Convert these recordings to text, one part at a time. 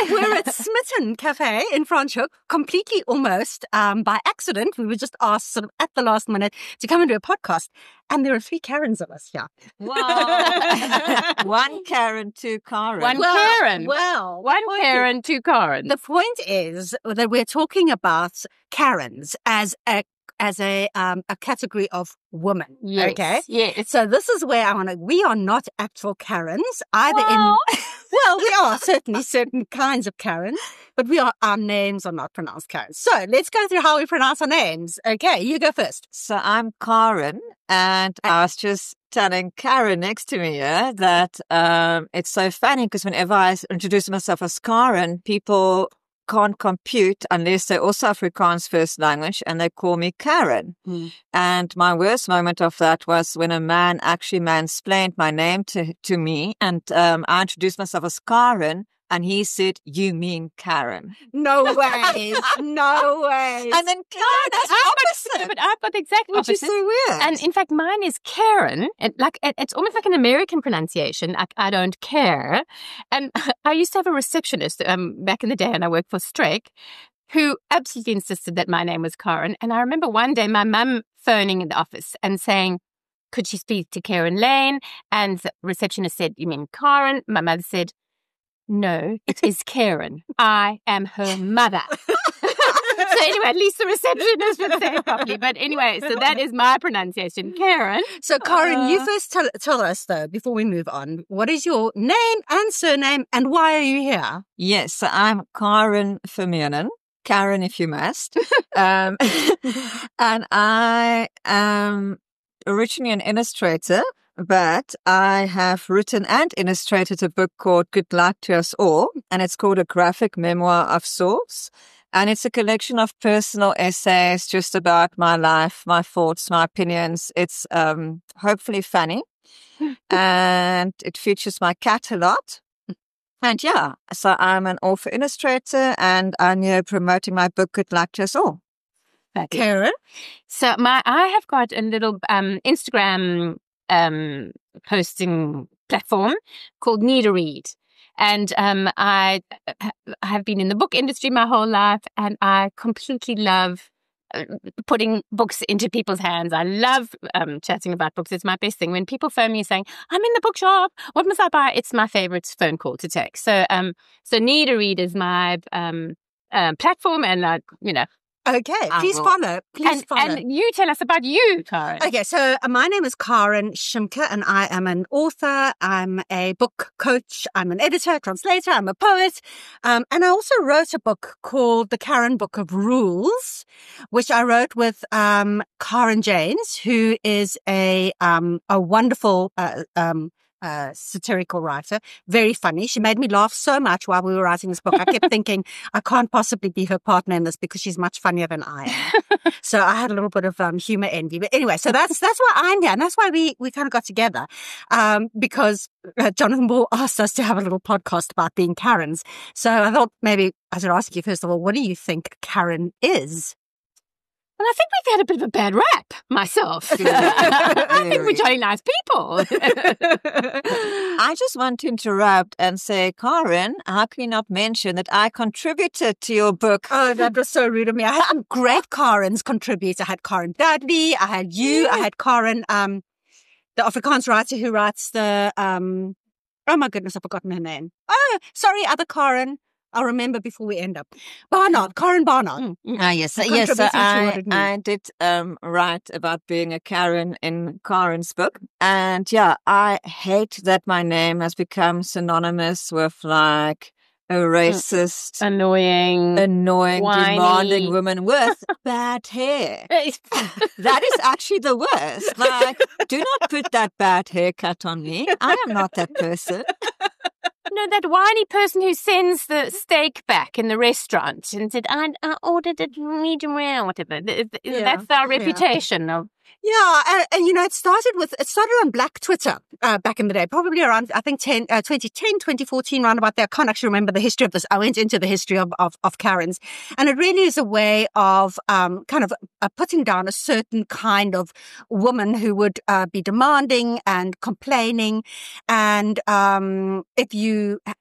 we're at Smitten Cafe in Franschhoek, completely almost by accident. We were just asked sort of at the last minute to come and do a podcast. And there are 3 Karens of us here. Wow. One Karen, 2 Karen. One Karen. Well, One Karen, 2 Karen. the point is that we're talking about Karens as a category of woman. Yes. Okay. Yes. So this is where we are not actual Karens either Well. well, we are certainly certain kinds of Karens, but our names are not pronounced Karens. So let's go through how we pronounce our names. Okay, you go first. So I'm Karen, and I was just telling Karen next to me that it's so funny because whenever I introduce myself as Karen, people can't compute unless they're also Afrikaans first language, and they call me Karen. And my worst moment of that was when a man actually mansplained my name to me, and I introduced myself as Karen, and he said, "You mean Karen?" No way. No way. And then Karen is opposite, But I've got the exact which is opposite. so weird. And in fact, mine is Karen. And it's almost like an American pronunciation. I don't care. And I used to have a receptionist back in the day, and I worked for Strake, who absolutely insisted that my name was Karen. And I remember one day my mum phoning in the office and saying, could she speak to Karen Lane? And the receptionist said, "You mean Karen?" My mother said, "No, it is Karen. I am her mother." So anyway, at least the receptionist would say it properly. But anyway, so that is my pronunciation, Karen. So, Karen, you first tell us, though, before we move on, what is your name and surname, and why are you here? Yes, so I'm Karen Vermeulen. Karen, if you must. And I am originally an illustrator, but I have written and illustrated a book called Good Luck to Us All, and it's called A Graphic Memoir of Sorts. And it's a collection of personal essays just about my life, my thoughts, my opinions. It's hopefully funny, and it features my cat a lot. And yeah, so I'm an author illustrator, and I'm here promoting my book, Good Luck to Us All. Karen? So I have got a little Instagram posting platform called Need a Read. And I have been in the book industry my whole life, and I completely love putting books into people's hands. I love chatting about books. It's my best thing. When people phone me saying, "I'm in the bookshop, what must I buy?" It's my favorite phone call to take. So Need a Read is my platform, and Okay, please follow. Please follow. And you tell us about you, Karen. Okay, so my name is Karen Shimke, and I am an author. I'm a book coach. I'm an editor, translator. I'm a poet. And I also wrote a book called The Karen Book of Rules, which I wrote with Karen Janes, who is a wonderful satirical writer, very funny. She made me laugh so much while we were writing this book. I kept thinking, I can't possibly be her partner in this because she's much funnier than I am. So I had a little bit of humor envy. But anyway, so that's why I'm here, and that's why we kind of got together because Jonathan Ball asked us to have a little podcast about being Karens. So I thought maybe I should ask you first of all, what do you think Karen is? Well, I think we've had a bit of a bad rap, myself. I think we're jolly nice people. I just want to interrupt and say, Karen, how can you not mention that I contributed to your book? Oh, that was so rude of me. I had some great Karens contribute. I had Karen Dudley. I had you. I had Karen, the Afrikaans writer who writes the, oh my goodness, I've forgotten her name. Oh, sorry, other Karen. I'll remember before we end up. Barnard, Karen Barnard. Yes. So I did write about being a Karen in Karen's book. And yeah, I hate that my name has become synonymous with like a racist, annoying, whiny, demanding woman with bad hair. That is actually the worst. Like, do not put that bad haircut on me. I am not that person. No, that whiny person who sends the steak back in the restaurant and said, I ordered it medium rare or whatever. That's our reputation of. Yeah, and it started on Black Twitter back in the day, probably around, I think, 2010, 2014, round about there. I can't actually remember the history of this. I went into the history of Karens, and it really is a way of kind of putting down a certain kind of woman who would be demanding and complaining, and if you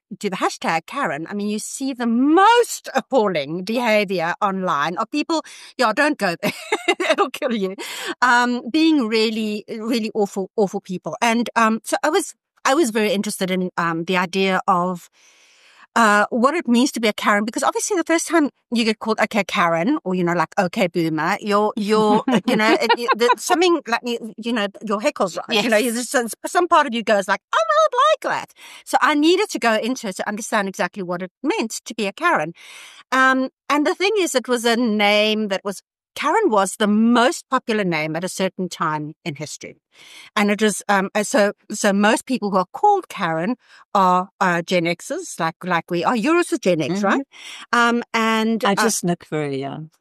to the hashtag Karen, I mean, you see the most appalling behavior online of people. Yeah, don't go there. It'll kill you. Being really, really awful people. And, so I was very interested in, the idea of, what it means to be a Karen, because obviously the first time you get called, okay, Karen, or, like, okay, boomer, you're, something like, your heckle's right. Yes. Some part of you goes like, I don't like that. So I needed to go into it to understand exactly what it meant to be a Karen. And the thing is, it was a name Karen was the most popular name at a certain time in history. And it is, so most people who are called Karen are Gen Xers, like we are. You're also Gen X, right? And I just look very young.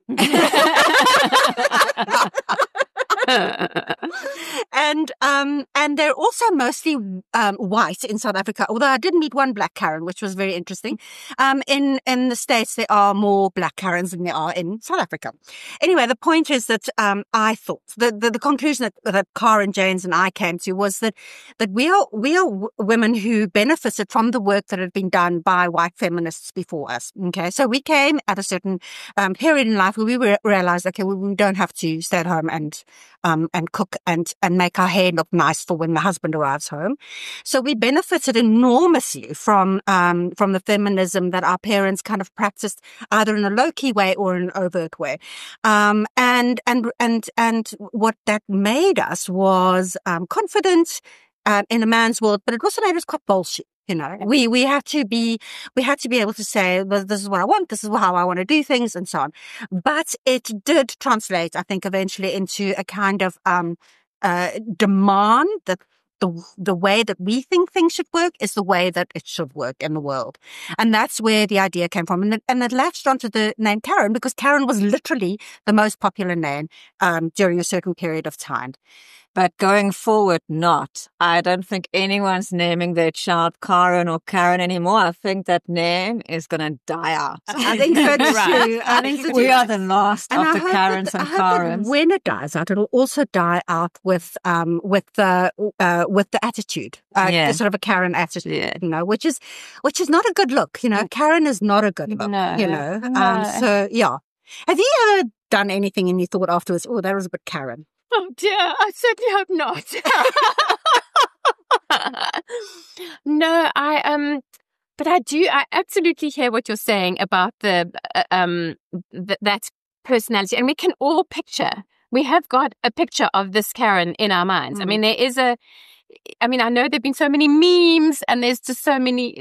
And they're also mostly white in South Africa, although I did meet one black Karen, which was very interesting. In the States, there are more black Karens than there are in South Africa. Anyway, the point is that I thought the conclusion that Karen Janes and I came to was that we are women who benefited from the work that had been done by white feminists before us. Okay, so we came at a certain period in life where we realized, okay, we don't have to stay at home and cook and make our hair look nice for when the husband arrives home. So we benefited enormously from the feminism that our parents kind of practiced either in a low-key way or in an overt way. And what that made us was confident in a man's world, but it also made us quite bullshit. We had to be able to say, well, this is what I want, this is how I want to do things, and so on. But it did translate, I think, eventually into a kind of demand that the way that we think things should work is the way that it should work in the world. And that's where the idea came from. And it latched onto the name Karen because Karen was literally the most popular name during a certain period of time. But going forward, not. I don't think anyone's naming their child Karen or Karen anymore. I think that name is going to die out. I think so too. I think we are the last of the Karens and That Karens. when it dies out, it'll also die out with the attitude, sort of a Karen attitude, which is not a good look. Karen is not a good look. No. So yeah. Have you ever done anything and you thought afterwards, oh, that was a bit Karen? Oh dear, I certainly hope not. No, but I absolutely hear what you're saying about that personality, and we can all picture. We have got a picture of this Karen in our minds. I mean, I know there've been so many memes, and there's just so many,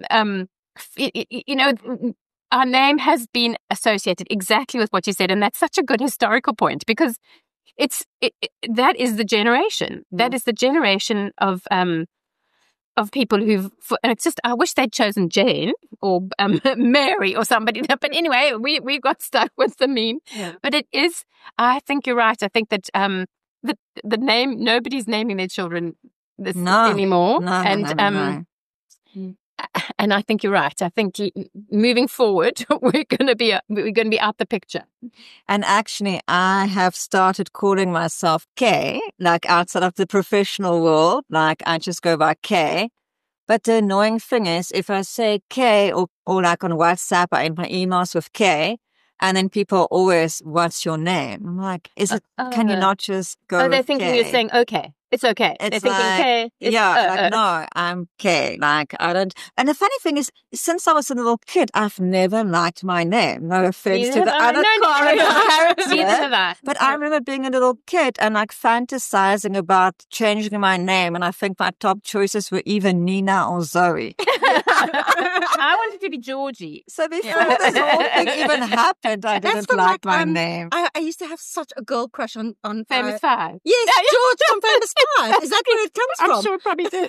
our name has been associated exactly with what you said, and that's such a good historical point because that is the generation. That is the generation of people and it's just, I wish they'd chosen Jane or Mary or somebody. But anyway, we got stuck with the meme. Yeah. But it is, I think you're right. I think that the name, nobody's naming their children this anymore. No. And I think you're right. I think moving forward, we're going to be out the picture. And actually, I have started calling myself Kay, like outside of the professional world. Like I just go by Kay. But the annoying thing is, if I say Kay or like on WhatsApp, I end my emails with Kay. And then people always, what's your name? I'm like, can you not just go with they're thinking Kay? You're saying, okay. It's okay. It's they're thinking, okay. No, I'm okay. Like, I don't. And the funny thing is, since I was a little kid, I've never liked my name. No offense to the other characters. Neither have I. But I remember being a little kid and like fantasizing about changing my name. And I think my top choices were either Nina or Zoe. I wanted to be Georgie. So before this whole thing even happened, I didn't like my name. I used to have such a girl crush on Famous Five. Yes, George from Famous Five. Is that where it comes from? I'm sure it probably did.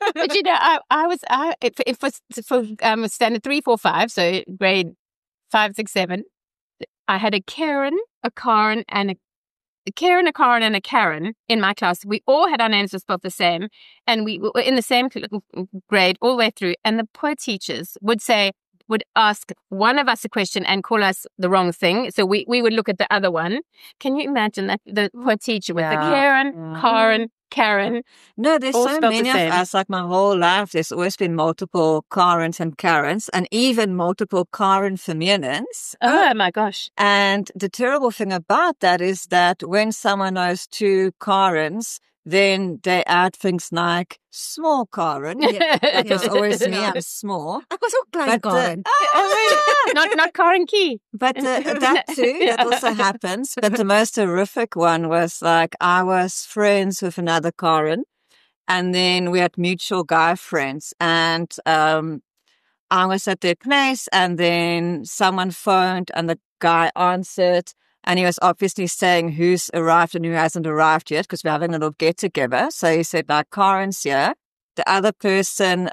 But for standard 3, 4, 5, so grade 5, 6, 7, I had a Karen, a Karen, and a Karen in my class. We all had our names spelled the same, and we were in the same grade all the way through. And the poor teachers would ask one of us a question and call us the wrong thing. So we would look at the other one. Can you imagine that? The poor teacher with the Karen, Karen. No, there's All so spelled many the of same. us. Like my whole life, there's always been multiple Karens and Karens, and even multiple Karen familiars. Oh my gosh. And the terrible thing about that is that when someone knows two Karens, then they add things like small Karen. That was always me. I'm small. I was ook klein Karen. Not Karen Key. But that too, that also happens. But the most horrific one was like I was friends with another Karen, and then we had mutual guy friends, and I was at their place, and then someone phoned, and the guy answered, and he was obviously saying who's arrived and who hasn't arrived yet, because we're having a little get together. So he said, like, Karen's here. The other person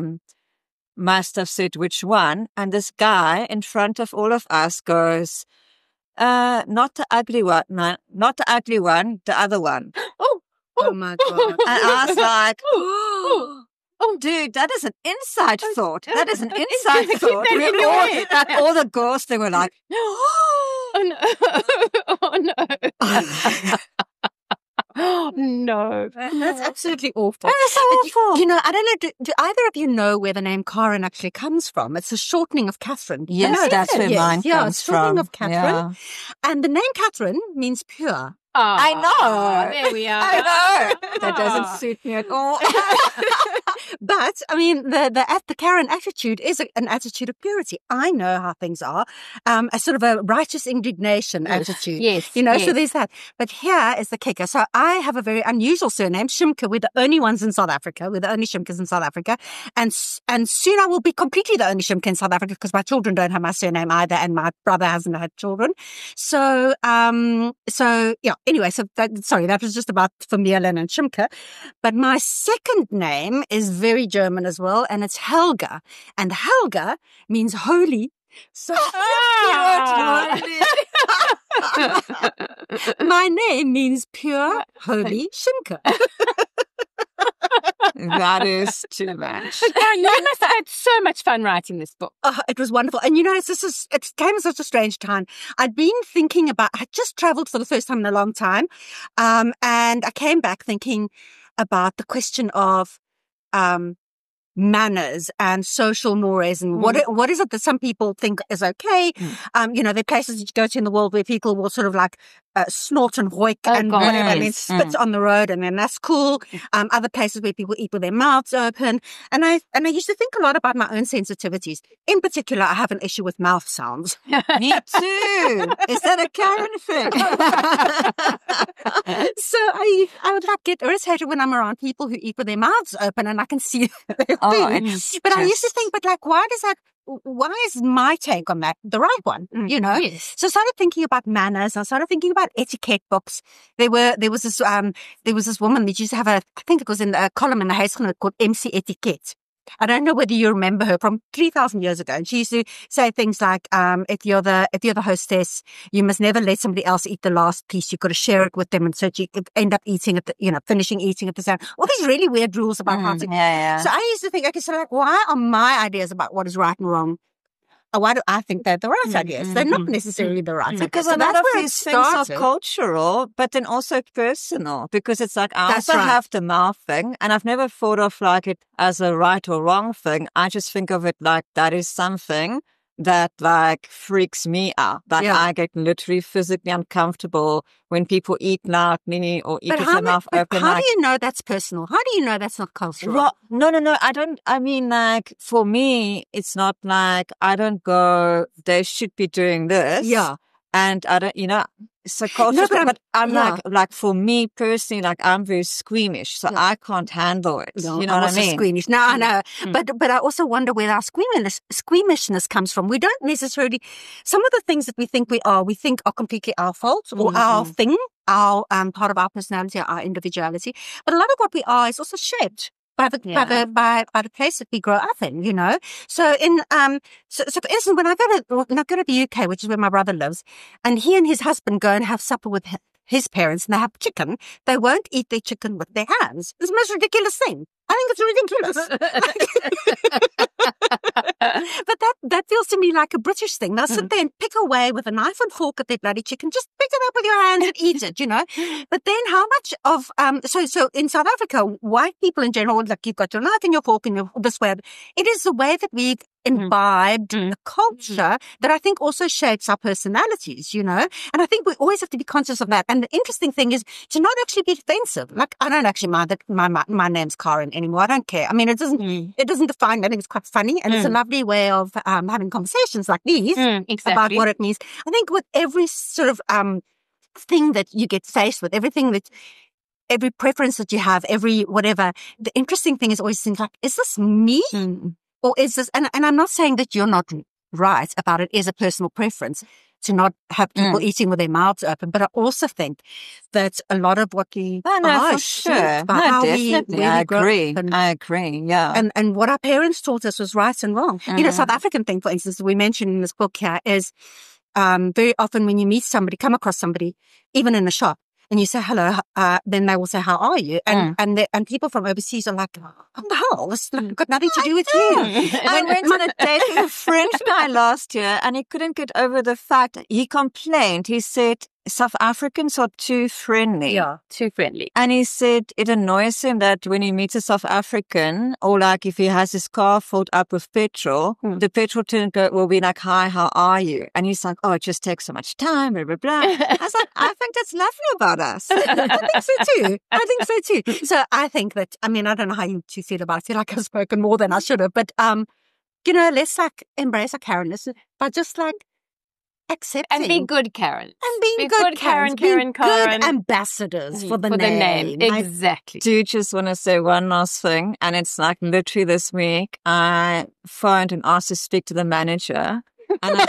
must have said which one, and this guy in front of all of us goes, not the ugly one, no, not the ugly one, the other one. Oh my God. And I was like, oh, dude, that is an inside thought. That is an inside Keep thought. that in your head. Like all the girls, they were like, Oh no. Oh no. Oh no. That's absolutely awful. That's so awful. You know, I don't know, do either of you know where the name Karen actually comes from? It's a shortening of Catherine. Yes, No, that's where yes. mine Yeah, comes it's shortening from. of Catherine. And the name Catherine means pure. I know. There we are. I know. That doesn't suit me at all. But I mean, the Karen attitude is an attitude of purity. I know how things are, a sort of a righteous indignation attitude. Yes, you know. yes. So there's that. But here is the kicker. So I have a very unusual surname, Shimka. We're the only ones in South Africa. We're the only Shimkas in South Africa, and soon I will be completely the only Shimka in South Africa because my children don't have my surname either, and my brother hasn't had children. So yeah. Anyway, that was just about Vermeulen and Shimka. But my second name is very German as well, and it's Helga. And Helga means holy. So my name means pure, holy Shimka. That is too much. You must have had so much fun writing this book. Oh, it was wonderful. And you know, it came at such a strange time. I had just traveled for the first time in a long time. And I came back thinking about the question of, manners and social mores and what is it that some people think is okay. You know, there are places that you go to in the world where people will sort of like snort and hoik and God, whatever, and then yes. spit on the road, and then that's cool. Other places where people eat with their mouths open. And I used to think a lot about my own sensitivities. In particular, I have an issue with mouth sounds. Me too. Is that a Karen thing? So I would like get irritated when I'm around people who eat with their mouths open and I can see their food. But I used to think, but like, why is my take on that the right one? You know? Yes. So I started thinking about manners. I started thinking about etiquette books. There was this woman that used to have I think it was in a column in the Huisgenoot called MC Etiquette. I don't know whether you remember her from 3,000 years ago. And she used to say things like, if you're the hostess, you must never let somebody else eat the last piece. You've got to share it with them. And so you could end up finishing eating at the same. All these really weird rules about how to. Yeah. So I used to think, okay, so like, why are my ideas about what is right and wrong? Why do I think they're the right ideas? They're not necessarily the right ideas. Because So a lot that's of where it these things are started. cultural, but then also personal. Because it's like I That's also right. have the mouth thing, and I've never thought of like it as a right or wrong thing. I just think of it like that is something that like freaks me out. Like Yeah. I get literally physically uncomfortable when people eat loudly or eat But with how, their mouth open. how like, do you know that's personal? How do you know that's not cultural? well, no. I don't. I mean, like for me, it's not like I don't go. They should be doing this. Yeah. And I don't. So culture. No, but I'm- yeah. like for me personally, like I'm very squeamish, so I can't handle it. No, You know I'm what I also mean? squeamish. No, I know. But I also wonder where our squeamishness comes from. We don't necessarily, some of the things that we think are completely our fault or our thing, our part of our personality, our individuality. But a lot of what we are is also shaped by the place that we grow up in, you know. So so for instance, when I go to the UK, which is where my brother lives, and he and his husband go and have supper with his parents, and they have chicken, they won't eat their chicken with their hands. It's the most ridiculous thing. I think it's ridiculous. But that feels to me like a British thing. They'll sit there and pick away with a knife and fork at their bloody chicken. Just pick it up with your hands and eat it, you know. But then how much of, so in South Africa, white people in general, like you've got your knife and your fork and your this way. It is the way that we imbibed the culture that I think also shapes our personalities, you know. And I think we always have to be conscious of that. And the interesting thing is to not actually be defensive. Like, I don't actually mind that my name's Karen anymore. I don't care. I mean, it doesn't define me. I think it's quite funny. And it's a lovely way of having conversations like these about what it means. I think with every sort of thing that you get faced with, every preference that you have, every whatever, the interesting thing is always think like, is this me? Or is this, and I'm not saying that you're not right about it, is a personal preference to not have people eating with their mouths open. But I also think that a lot of what we for sure. Definitely. I agree. Yeah. And what our parents taught us was right and wrong. You know, South African thing, for instance, we mentioned in this book here is very often when you meet somebody, come across somebody, even in a shop, and you say hello, then they will say, how are you? And people from overseas are like, oh, the hell, this has got nothing to do with you. I went on a date with a French guy last year, and he couldn't get over the fact, he complained. He said, South Africans are too friendly. Yeah, too friendly. And he said it annoys him that when he meets a South African, or like if he has his car filled up with petrol, the petrol tank will be like, hi, how are you? And he's like, oh, it just takes so much time, blah, blah, blah. I was like, I think that's lovely about us. I think so too. So I think that, I mean, I don't know how you two feel about it. I feel like I've spoken more than I should have. But, you know, let's like embrace our Karenness, but just like, accepting. And be good, Karen. And being good, Karen. Good ambassadors for the name. Exactly. I do just want to say one last thing. And it's like literally this week, I phoned and asked to speak to the manager. And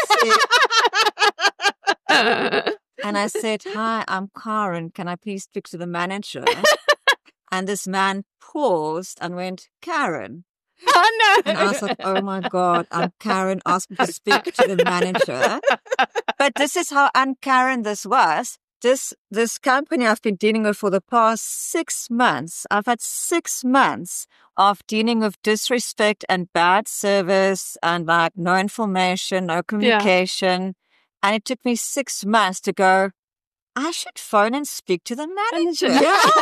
I said, hi, I'm Karen. Can I please speak to the manager? And this man paused and went, Karen. Oh, no. And I was like, oh, my God, I'm Karen asking to speak to the manager. But this is how un-Karen this was. This company I've been dealing with for the past 6 months, I've had 6 months of dealing with disrespect and bad service and like no information, no communication. Yeah. And it took me 6 months to go, I should phone and speak to the manager.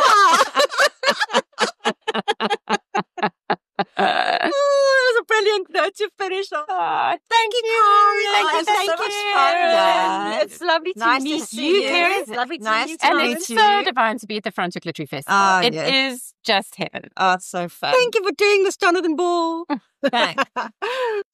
It was a brilliant note to finish on. Thank you, Karen. Thank you so much fun. It's lovely to meet you, Karen. It's lovely to meet you. And it's so divine to be at the Frontier Glittery Festival. It is just heaven. Oh, it's so fun. Thank you for doing this, Jonathan Ball. Thanks.